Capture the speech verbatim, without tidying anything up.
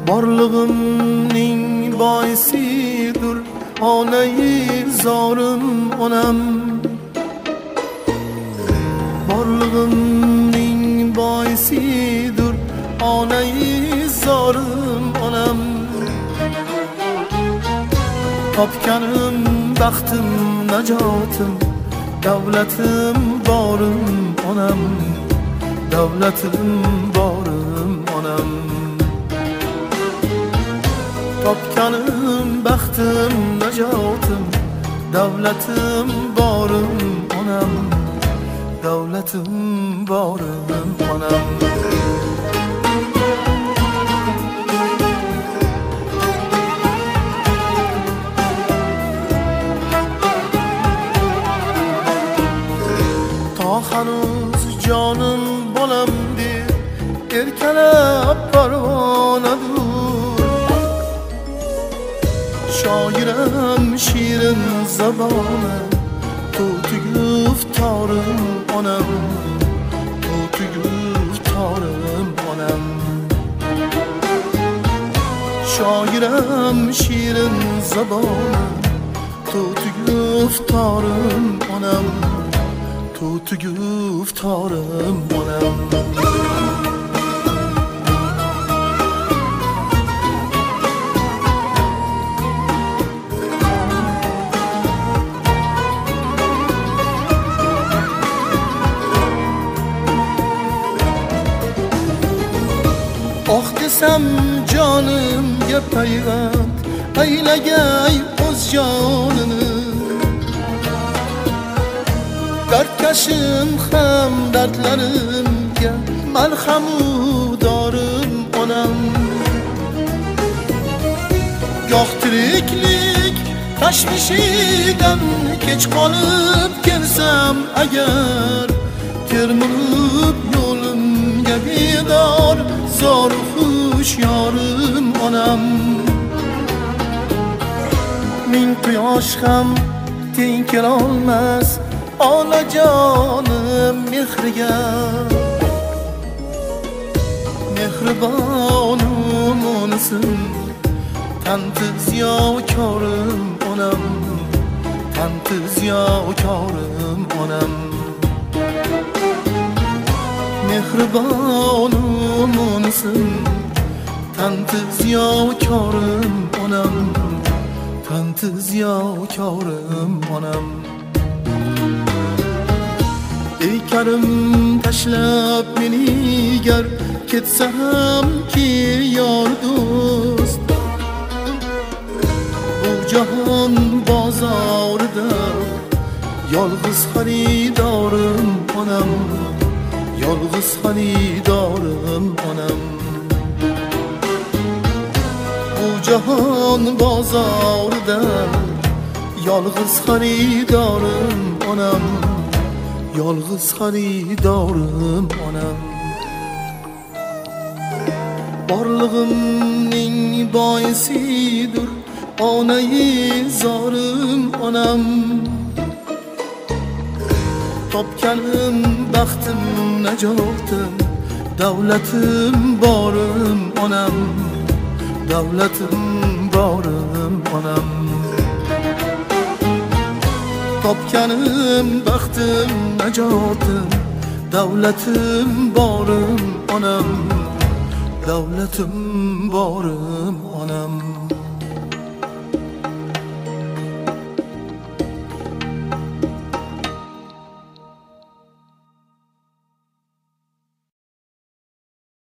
borlig'imning boisidir onai zorim onam. Borlig'imning boisidir onai zorim onam. Topganim baxtim najotim, davlatim borim onam, davlatim borim onam. Topganim baxtim najotim, davlatim borim onam, davlatim borim onam. Hanuz canım bolam der erkalab parvonadur. Shoiram shirin zabona tutuguftorim onam, tutuguftorim onam. Shoiram shirin zabona tutuguftorim onam, tutuguftorim onam. Oh desam jonimga payvand aylagay o'z jonini. Dardkashim ham dardlarimga malhamu dorim onam. Goh tiriklik tashvishidan kech qolib kelsam agar, termilib yo'limga bedor zor hushyorim onam. Ming quyosh ham teng kelolmas onajonim mehriga. Mehribonim onasin, tanti ziyokorim onam, tanti ziyokorim onam. Mehribonim onasin, tanti ziyokorim onam, tanti ziyokorim onam. Ey karim tashlab meni gar ketsam ki yor do'st, bu jahon bozorida yolg'iz xaridorim onam, yolg'iz xaridorim onam. Bu jahon bozorida yolg'iz xaridorim onam, yolg'iz xaridorim onam. Borlig'imning boisidir onai zorim onam. Topganim baxtim najotim, davlatim borim onam, davlatim borim onam. Topganim baxtim najotim, davlatim borim onam, davlatim borim